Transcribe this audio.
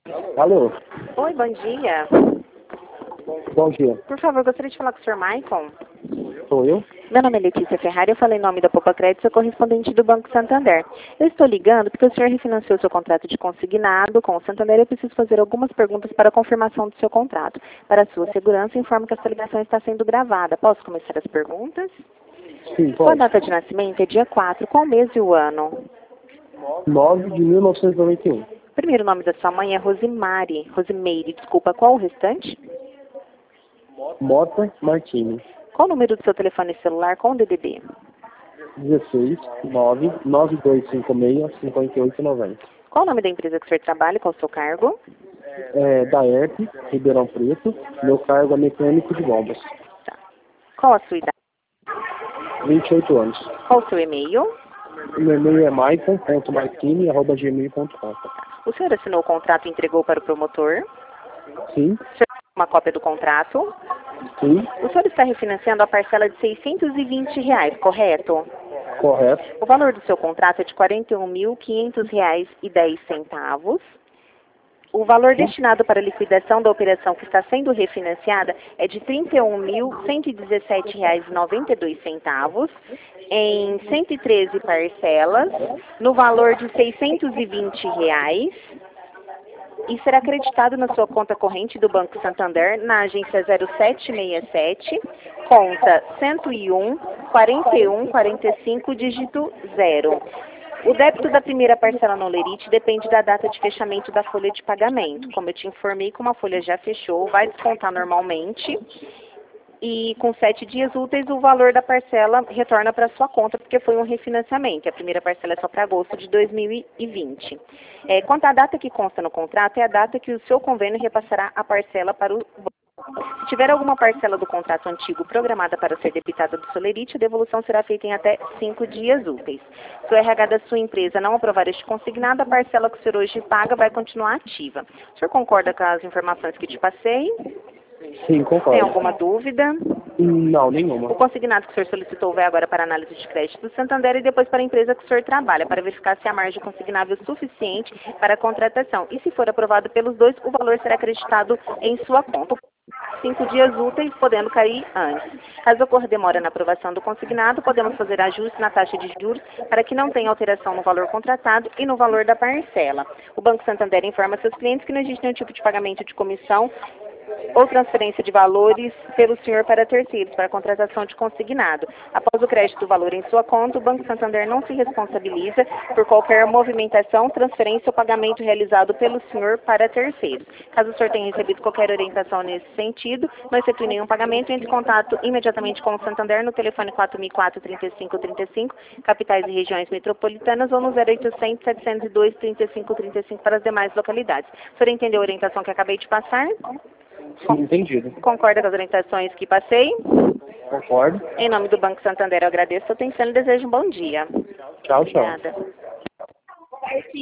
Alô, Oi, bom dia. bom dia. Por favor, gostaria de falar com o Sr. Maicon. Sou eu? Meu nome é Letícia Ferrari, eu falei em nome da Poupa Crédito, sou correspondente do Banco Santander. Eu estou ligando porque o senhor refinanciou seu contrato de consignado com o Santander e eu preciso fazer algumas perguntas para a confirmação do seu contrato. Para a sua segurança, informo que essa ligação está sendo gravada. Posso começar as perguntas? Sim, Sua pode. data de nascimento é dia 4. Qual mês e o ano? 9 de 1991. O primeiro nome da sua mãe é Rosimari. Rosimeire, desculpa. Qual o restante? Mota Martini. Qual o número do seu telefone celular com o DDD? 16 9 9256 5890. Qual o nome da empresa que o senhor trabalha? Qual o seu cargo? Da ERP, Ribeirão Preto. Meu cargo é mecânico de bombas. Tá. Qual a sua idade? 28 anos. Qual o seu e-mail? Meu e-mail é maicon.martini@gmail.com. O senhor assinou o contrato e entregou para o promotor? Sim, O senhor tem uma cópia do contrato? sim, O senhor está refinanciando a parcela de R$ 620, correto? correto. O valor do seu contrato é de R$ 41.500,10. O valor destinado para a liquidação da operação que está sendo refinanciada é de R$ 31.117,92 em 113 parcelas, no valor de R$ 620 e será acreditado na sua conta corrente do Banco Santander na agência 0767, conta 101 41 45 dígito 0. O débito da primeira parcela no Lerite depende da data de fechamento da folha de pagamento. Como eu te informei, como a folha já fechou, vai descontar normalmente. E com 7 dias úteis, o valor da parcela retorna para a sua conta, porque foi um refinanciamento. A primeira parcela é só para agosto de 2020. Quanto à data que consta no contrato, é a data que o seu convênio repassará a parcela para o banco. Se tiver alguma parcela do contrato antigo programada para ser debitada do Solerite, a devolução será feita em até 5 dias úteis. Se o RH da sua empresa não aprovar este consignado, a parcela que o senhor hoje paga vai continuar ativa. O senhor concorda com as informações que te passei? Sim, Tem concordo. alguma dúvida? Não, O nenhuma. consignado que o senhor solicitou vai agora para a análise de crédito do Santander e depois para a empresa que o senhor trabalha, para verificar se a margem consignável é suficiente para a contratação. E se for aprovado pelos dois, o valor será acreditado em sua conta. 5 dias úteis, podendo cair antes. Caso ocorra demora na aprovação do consignado, podemos fazer ajuste na taxa de juros para que não tenha alteração no valor contratado e no valor da parcela. O Banco Santander informa seus clientes que não existe nenhum tipo de pagamento de comissão ou transferência de valores pelo senhor para terceiros, para a contratação de consignado. Após o crédito do valor em sua conta, o Banco Santander não se responsabiliza por qualquer movimentação, transferência ou pagamento realizado pelo senhor para terceiros. Caso o senhor tenha recebido qualquer orientação nesse sentido, não efetue nenhum pagamento, entre em contato imediatamente com o Santander no telefone 4004-3535, capitais e regiões metropolitanas, ou no 0800 702 3535 para as demais localidades. O senhor entendeu a orientação que acabei de passar? Sim, entendido. Concorda com as orientações que passei? Concordo. Em nome do Banco Santander, eu agradeço a atenção e desejo um bom dia. Tchau, tchau. Obrigada.